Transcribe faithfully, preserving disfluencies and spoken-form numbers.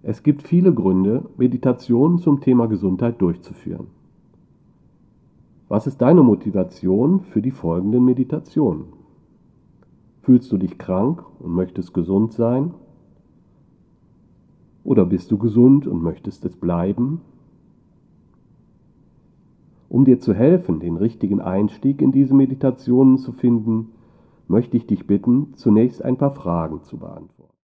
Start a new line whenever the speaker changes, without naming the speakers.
Es gibt viele Gründe, Meditationen zum Thema Gesundheit durchzuführen. Was ist deine Motivation für die folgenden Meditationen? Fühlst du dich krank und möchtest gesund sein? Oder bist du gesund und möchtest es bleiben? Um dir zu helfen, den richtigen Einstieg in diese Meditationen zu finden, möchte ich dich bitten, zunächst ein paar Fragen zu beantworten.